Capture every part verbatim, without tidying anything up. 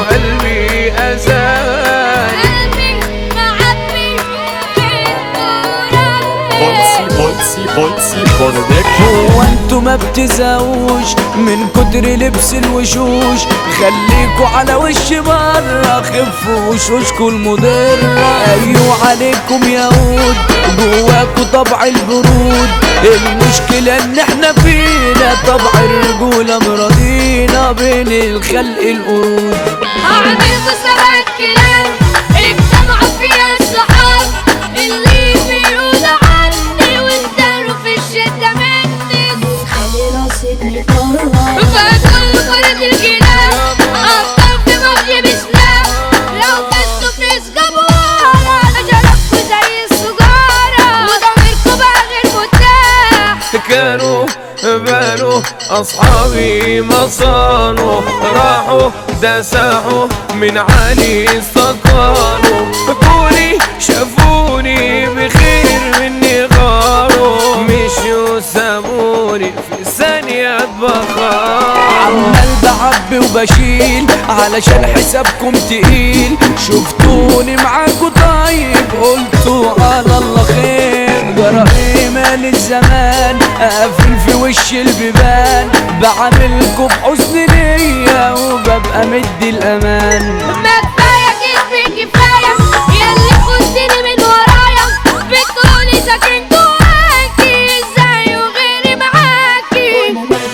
وقلبي أذان. قلبي معبي بولسي بولسي بولسي برودكشن. هو انتوا ما بتزهقوش من كتر لبس الوشوش؟ خليكوا على وش بره، خفوا وشوشكوا المضرة. ايوه عليكم يهود، جواكوا طبع البرود. المشكلة ان احنا فينا طبع الرجولة، مراضينا بين الخلق القرود. هعملكوا سبع كلام اجتمعوا فيها الصحاب اللي بيقولوا عني وانتروا في الشدة مني. خلي راسك مطرة فاكل فرد الكلاب أفضل في مغيب سلام. لو كنتوا بتسجبوا ورا أجربكوا زي السجارة وضميركوا بقى غير متاح. كانوا بانوا أصحابي ما صانوا، راحوا دساحوا من عالي استقالوا. قولي شافوني بخير مني غاروا، مشوا سابوني في ثانية بخار. عمال بعبي وبشيل علشان حسابكم تقيل. شفتوني معاكوا طيب قلتوا على الله خير. جرى ايه مال الزمان قافل في وش البيبان، بعملكوا بحسن نية وببقى مدي الامان. ما كفاية كذب كفاية ياللي خدتني من ورايا. بتقولي ساكن جواكي ازاي وغيري معاكي.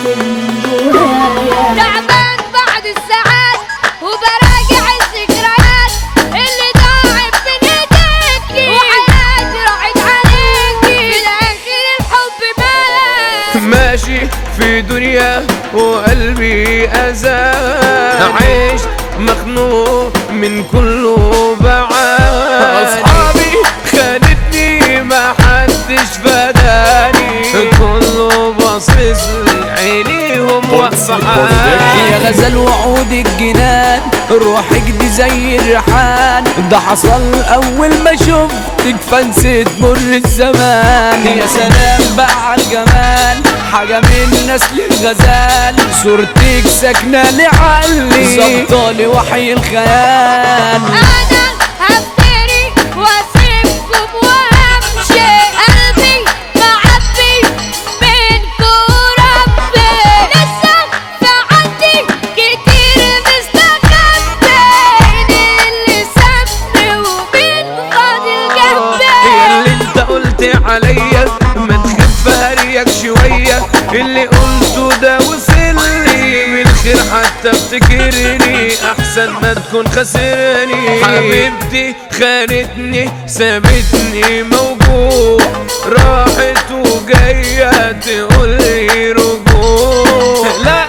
تعبان بعد الساعات وبراجع الذكريات اللي ضاعت من ايديكي، وحياتي راحت عليكي. في الاخر الحب مات. ماشي في دنيا وقلبي أذان، عشت مخنوق من كله بعاد. أصحابي خانتني ما حدش فداني، كله باصص لي عينيهم وصحاني. يا غزل وعود الجنان روحك دي زي الريحان، ده حصل اول ما شفتك فنسيت مر الزمان. يا سلام بقى على الجمال، حاجة من نسل الغزال. صورتك ساكنة لعلي ظبطالي وحي الخيال. انا هفتري واسيبكم وامشي، قلبي معبي بينكوا ربي. لسه في عندي كتير مستخبي، اللي سابني ومين فاضل جنبي. اللي انت قلت عليا ما تخبى ريك شوية، اللي قلته ده وصلني بالخير حتى افتكرني، احسن ما تكون خسرني. حبيبتي خانتني سابتني موجوع، راحت وجاية تقولي رجوع. لا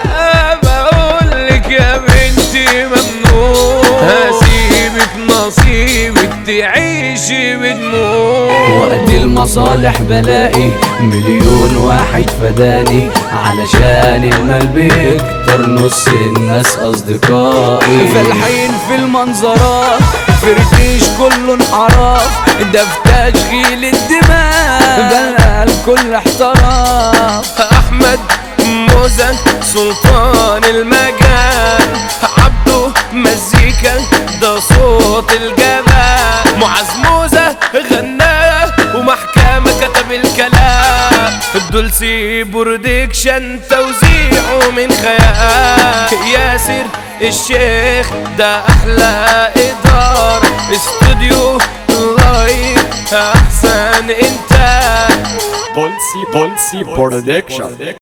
بقولك يا بنتي ممنوع، هسيبك نصيبك تعيشي بدموع. وقت المصالح بلاقي مليون واحد فداني، علشان المال بيكتر نص الناس اصدقائي. فالحين في المنظرات فركيش كله انحراف، ده في تشغيل الدماغ بقى الكل احتراف. احمد موزة سلطان المجال، عبده مزيكا ده صوت الجبال. معاذ موزة غناه ومحكمة كتب الكلام. الدولسي برودكشن توزيعه من خيال. ياسر الشيخ ده احلى ادارة، استوديو لايف احسن انتاج. بولسي بولسي برودكشن.